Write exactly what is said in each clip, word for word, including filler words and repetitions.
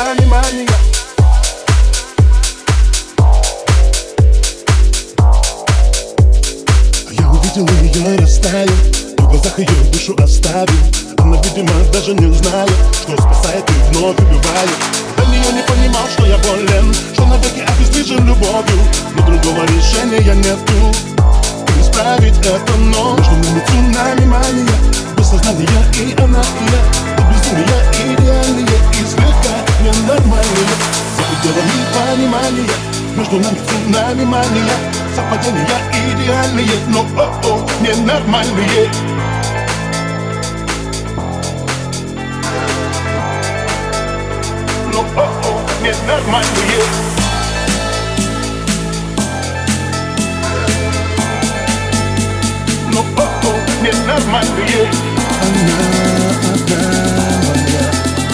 понимания. Я увидел ее и растаял, в глазах ее душу оставил. Она, видимо, даже не знает, что спасает и вновь убивает. До нее не понимал, что я болен, что навеки обездвижен любовью, но другого решения нету. Исправить это, но между нами цунами мания, без сознания и она, и я. До безумия идеальные и слегка ненормальные, за пределами понимания. Между нами цунами мания, совпадения идеальные, но о-о, ненормальные. Но о-о, ненормальные. Но о-о, ненормальные. Она одна моя,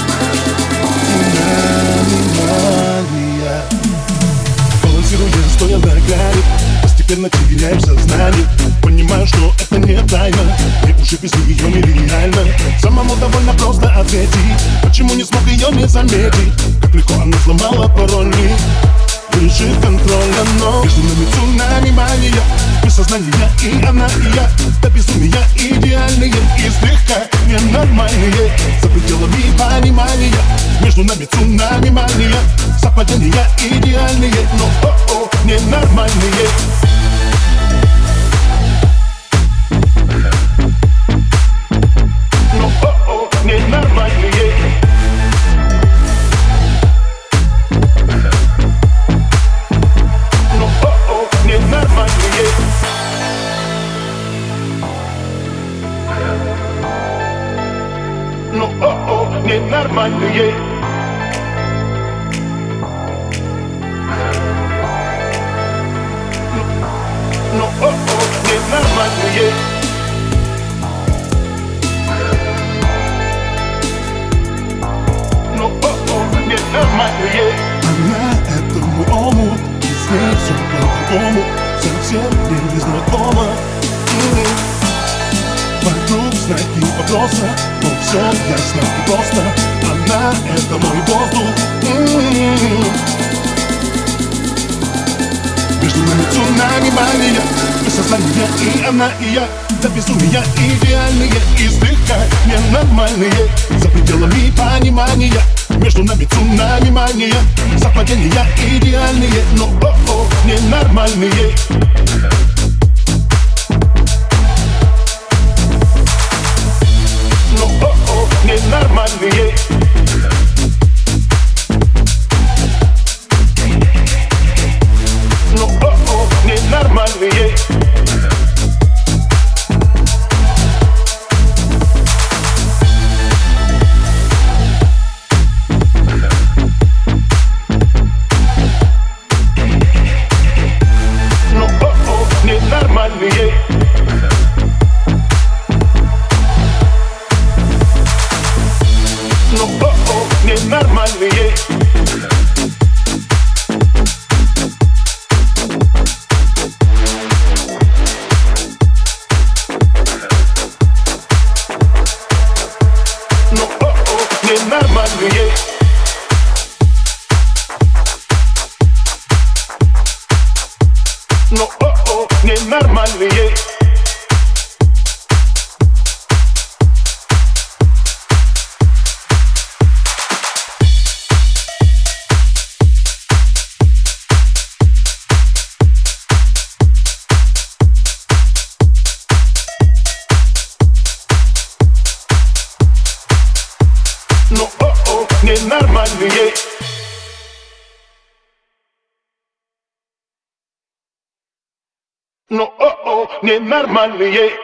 ненормальная. Балансируя, стоя на грани, постепенно теряем сознание. Понимаю, что это не тайна, мне уже без нее нереально. Самому довольно просто ответить, почему не смог ее не заметить. Как легко она сломала пароли, лишив контроля, но между нами цунами мания, без сознания и она, и я. До безумия идеальные и слегка ненормальные, за пределами понимания. Между нами цунами мания, совпадения идеальные, но о-о, ненормальные. Но о-о, ненормальные. Но о-о, ненормальные. Но о-о, ненормальные. Но о-о, ненормальные. Но о-о, ненормальные. Она — это мой омут, и с ней все по-другому, совсем не незнакомо. Вокруг знаки вопроса, но все ясно и просто. Она — это мой воздух. Между нами цунами мания, без сознания и она, и я. До безумия идеальные и слегка ненормальные, за пределами понимания. Между нами цунами мания, совпадения идеальные, но о-о, ненормальные. Но о-о, ненормальные. Но о-о, ненормальные. Но о-о, ненормальные. Но о-о, ненормальные. Но о-о, ненормальные. Но о-о, ненормальные. Но о-о, ненормальные. Но о-о, ненормальные.